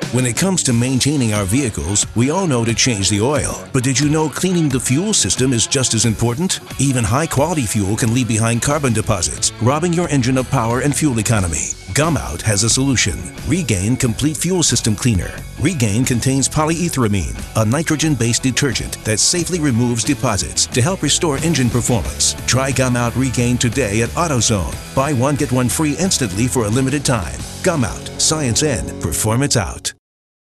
When it comes to maintaining our vehicles, we all know to change the oil. But did you know cleaning the fuel system is just as important? Even high-quality fuel can leave behind carbon deposits, robbing your engine of power and fuel economy. Gumout has a solution. Regain Complete Fuel System Cleaner. Regain contains polyetheramine, a nitrogen-based detergent that safely removes deposits to help restore engine performance. Try Gumout Regain today at AutoZone. Buy one, get one free instantly for a limited time. Gumout. Science in. Performance out.